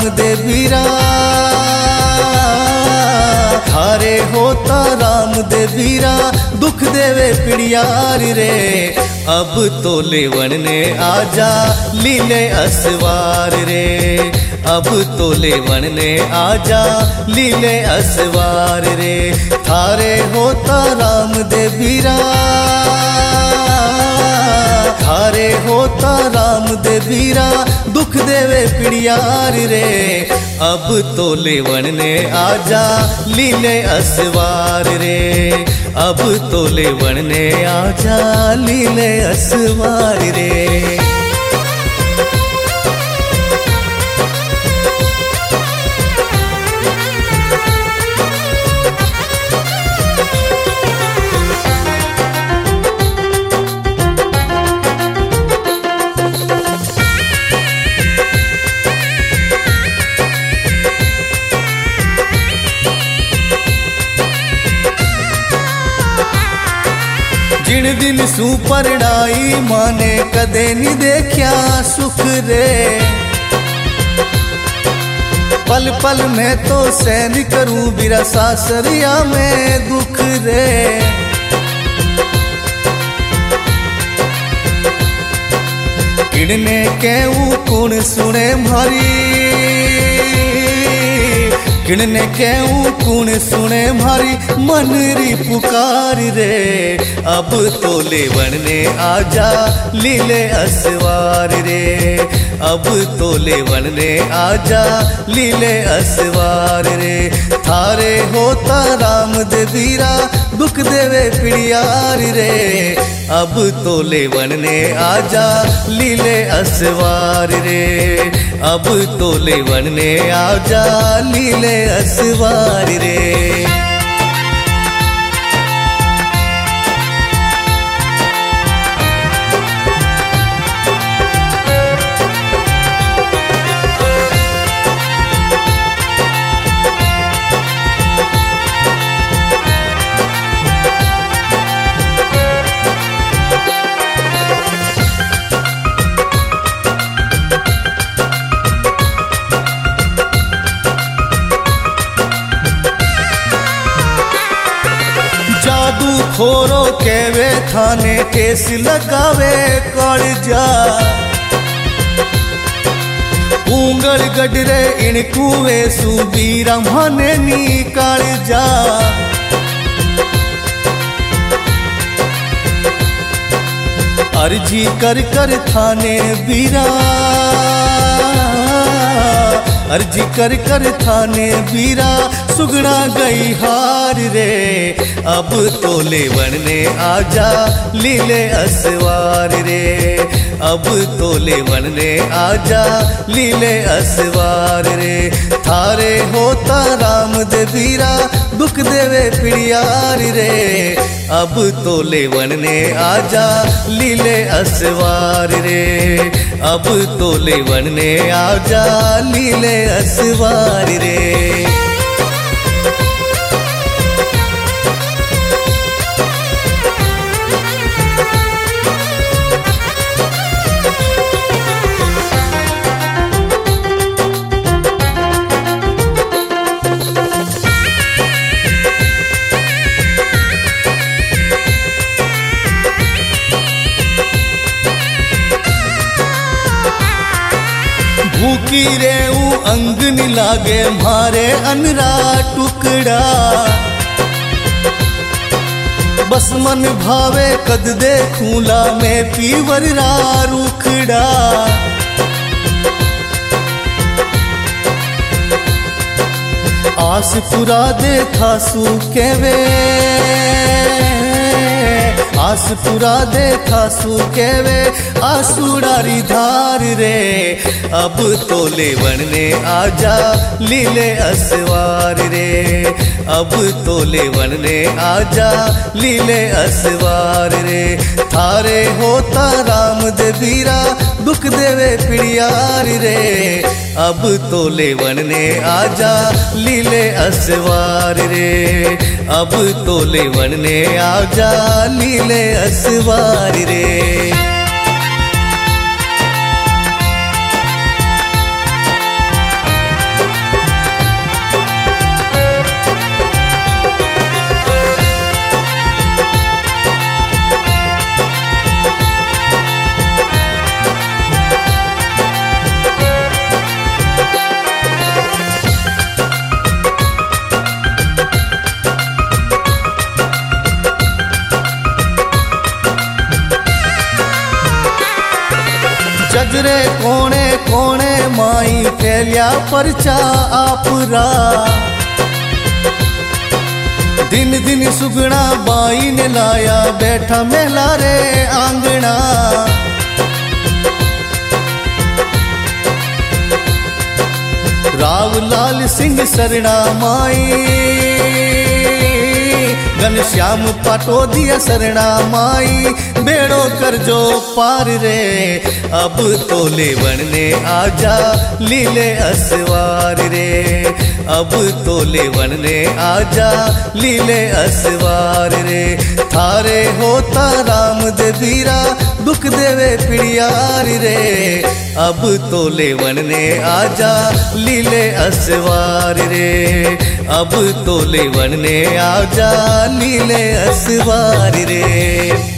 दे बीरा, थारे होता राम दे बीरा, दुख देवे पिड़ियार रे। अब तो लेवन ने आजा लीले असवार रे, अब तो लेवन ने आजा लीले असवार रे। थारे होता राम दे बीरा, थारे होता राम दे बीरा, दुख देवे पिड़ियार रे। अब तो लेवन ने आजा लीले असवार रे, अब तो लेवन ने आजा लीले असवार रे। जिन दिन सुपरणाई माने कदे नहीं देखा सुख रे, पल पल में तो सहन करूं बिरा सासरिया में दुख रे। किड़ने कहूं कौन सुने मारी, किड़ने कहूं कौन सुने मारी मन री पुकार रे। अब तो लेवन ने आजा लीले असवार रे, अब तो लेवन ने आजा लीले असवार रे। थारे होता राम दे बीरा, दुख देवे पिड़ियार रे। अब तो लेवन ने आजा लीले असवार रे, अब तो लेवन ने आजा लीले असवार रे। जादू खोरो केवे थाने केस लगावे कड़ जा, ऊंगल गडरे इन कुए सुबीरा माने नी कड़ जा। अर्जी कर कर थाने बीरा, अर्जी कर कर थाने बीरा, सुगना गई हार रे। अब तो लेवन ने आजा लीले असवार रे, अब तो लेवन ने आजा लीले असवार रे। थारे होता राम दे बीरा, दुख देवे पिड़ियार रे। अब तो लेवन ने आजा लीले असवार रे, अब तो लेवन ने आजा लीले असवार रे। भूखी रेऊ अंग नि लागे मारे अनरा टुकड़ा, बस मन भावे कद देखूला में पीवर रा रुखड़ा। आस पुरा दे थासू केवे, आस पुरा दे थासू केवे आसूड़ारी धार रे। अब तो लेवन ने आजा लीले असवार रे, अब तो लेवन ने आजा लीले असवार रे। थारे होता राम दे बीरा, दुख देवे पिड़ियार रे। अब तो लेवन ने आजा लीले असवार रे, अब तो लेवन ने आजा लीले असवार रे। शजरे कोणे कोणे माई फैलिया परचा आपरा। दिन दिन सुगना बाई ने लाया बैठा मेला रे आंगना। रावलाल सिंह सरना माई घनश्याम पाटोदिया सरना माई बेड़ो कर जो पार रे। अब तो लेवन ने आजा लीले असवार रे। अब तो लेवन ने आजा लीले असवार रे। थारे होता राम दे वीरा दुख देवे पिड़ियार रे। अब तो लेवन ने आजा लीले असवार रे। अब तो लेवन ने आजा लीले असवार रे।